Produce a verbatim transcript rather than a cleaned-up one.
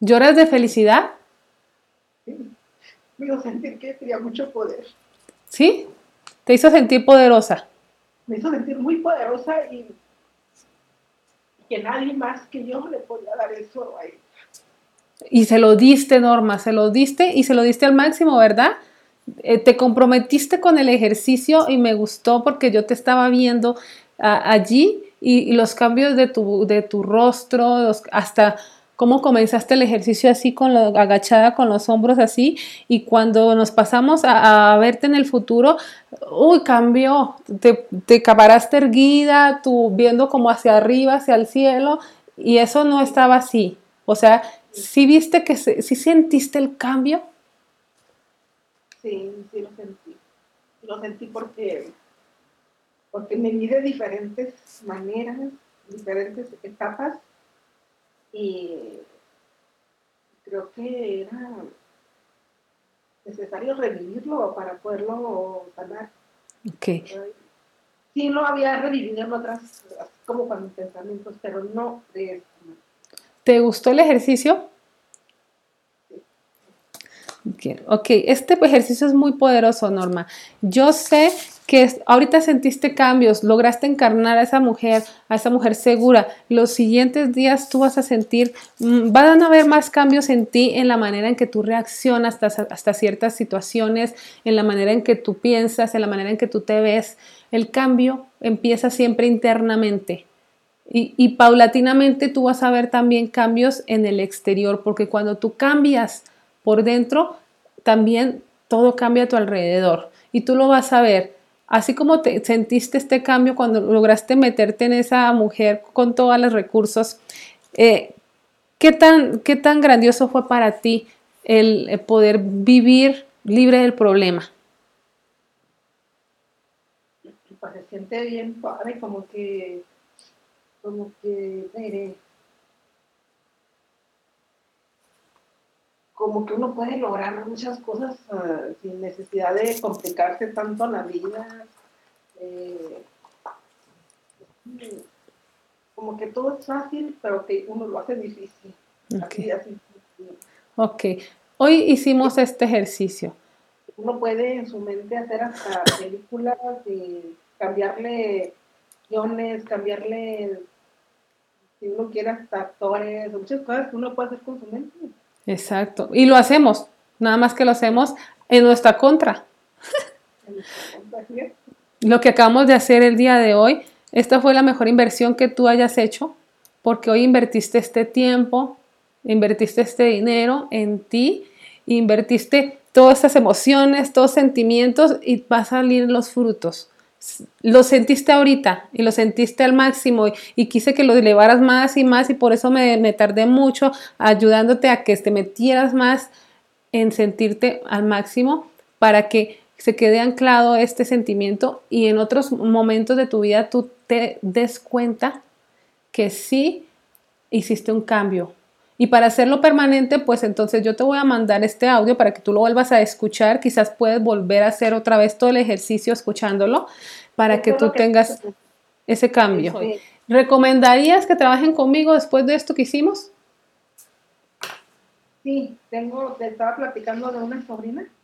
¿Lloras de felicidad? Sí. Me hizo sentir que tenía mucho poder. ¿Sí? Te hizo sentir poderosa. Me hizo sentir muy poderosa y que nadie más que yo le podía dar eso a ella. Y se lo diste, Norma, se lo diste y se lo diste al máximo, ¿verdad? Eh, te comprometiste con el ejercicio y me gustó porque yo te estaba viendo a, allí y, y, los cambios de tu, de tu rostro, los, hasta cómo comenzaste el ejercicio así, con lo, agachada, con los hombros así, y cuando nos pasamos a, a verte en el futuro, uy, cambió, te, te paraste erguida, tú viendo como hacia arriba, hacia el cielo, y eso no estaba así. O sea, ¿sí viste que se, sí sentiste el cambio? Sí, sí lo sentí. Lo sentí porque, porque me vi de diferentes maneras, diferentes etapas, y creo que era necesario revivirlo para poderlo sanar. Ok. Sí lo había revivido en otras, como con mis pensamientos, pero no de esto. ¿Te gustó el ejercicio? Ok, este ejercicio es muy poderoso, Norma. Yo sé que ahorita sentiste cambios, lograste encarnar a esa mujer, a esa mujer segura. Los siguientes días tú vas a sentir, van a haber más cambios en ti, en la manera en que tú reaccionas hasta, hasta ciertas situaciones, en la manera en que tú piensas, en la manera en que tú te ves. El cambio empieza siempre internamente. Y, y paulatinamente tú vas a ver también cambios en el exterior, porque cuando tú cambias por dentro, también todo cambia a tu alrededor. Y tú lo vas a ver. Así como te sentiste este cambio cuando lograste meterte en esa mujer con todos los recursos, eh, ¿qué tan, qué tan grandioso fue para ti el, el poder vivir libre del problema? Pues se siente bien padre, como que, como que, mire, como que uno puede lograr muchas cosas uh, sin necesidad de complicarse tanto la vida. Eh, como que todo es fácil, pero que uno lo hace difícil. Okay. Así, así. Ok. Hoy hicimos este ejercicio. Uno puede en su mente hacer hasta películas y cambiarle guiones, cambiarle, si uno quiere, hasta actores, muchas cosas que uno puede hacer con su mente. Exacto. Y lo hacemos, nada más que lo hacemos en nuestra contra. Lo que acabamos de hacer el día de hoy, esta fue la mejor inversión que tú hayas hecho, porque hoy invertiste este tiempo, invertiste este dinero en ti, invertiste todas estas emociones, todos sentimientos y va a salir los frutos. Lo sentiste ahorita y lo sentiste al máximo y, y quise que lo elevaras más y más y por eso me, me tardé mucho ayudándote a que te metieras más en sentirte al máximo para que se quede anclado este sentimiento y en otros momentos de tu vida tú te des cuenta que sí hiciste un cambio. Y para hacerlo permanente, pues entonces yo te voy a mandar este audio para que tú lo vuelvas a escuchar. Quizás puedes volver a hacer otra vez todo el ejercicio escuchándolo para Esto que es tú lo que tengas ese cambio. este, ¿Recomendarías que trabajen conmigo después de esto que hicimos? sí, tengo, te estaba platicando de una sobrina